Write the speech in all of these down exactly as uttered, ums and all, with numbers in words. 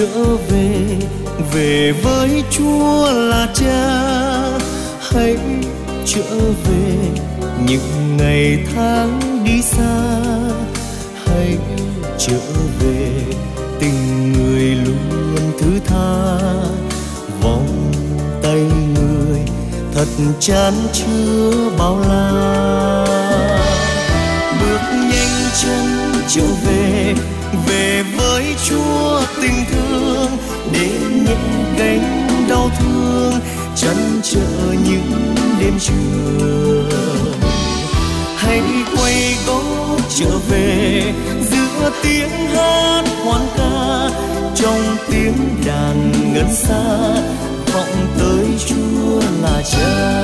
trở về, về với Chúa là Cha. Hãy trở về những ngày tháng đi xa, hãy trở về tình người luôn thứ tha. Vòng tay người thật chan chứa bao la, bước nhanh chân trở về, về với Chúa tình thương, để nhẹ gánh đau thương, chăn trở những đêm trường. Hãy quay gót trở về giữa tiếng hát hoan ca, trong tiếng đàn ngân xa vọng tới Chúa là Cha.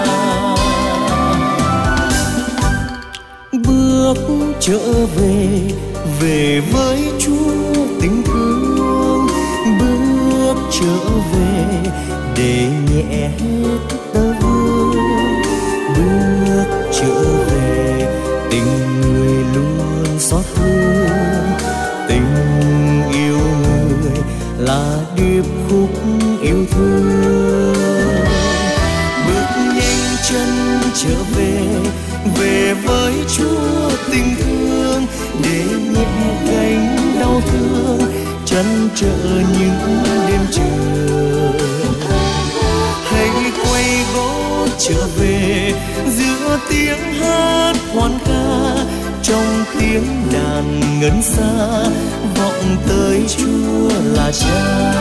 Bước trở về, về với Chúa tình thương, bước trở về để nhẹ hết tơ vương, bước trở về tình người luôn xót thương. Tình yêu người là điệp khúc yêu thương. Bước nhanh chân trở về, về với Chúa tình thương, để nhẹ gánh đau thương, chăn trở những đêm trường. Hãy quay gót trở về giữa tiếng hát hoan ca, trong tiếng đàn ngân xa vọng tới Chúa là Cha.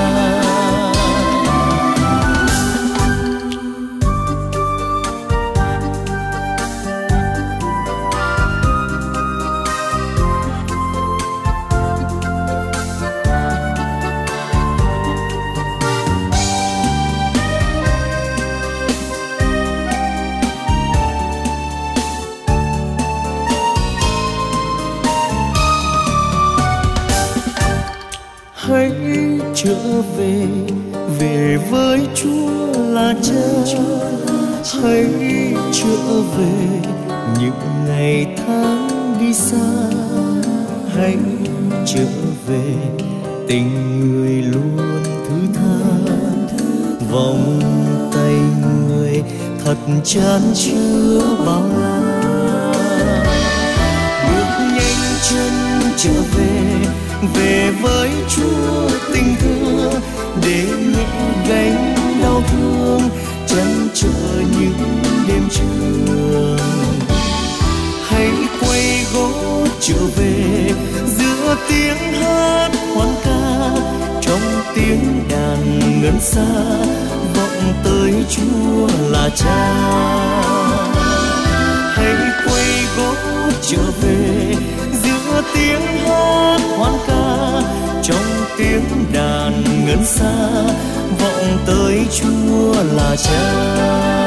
Hãy trở về, về với Chúa là Cha. Hãy trở về những ngày tháng đi xa, hãy trở về tình người luôn thứ tha. Vòng tay người thật chan chứa bao la, bước nhanh chân trở về, về với Chúa tình thương, để nhẹ gánh đau thương, chăn trở những đêm trường. Hãy quay gót trở về giữa tiếng hát hoan ca, trong tiếng đàn ngân xa vọng tới Chúa là Cha. Hãy quay gót trở về giữa tiếng hát hoan ca, trong tiếng đàn ngân xa vọng tới Chúa là Cha.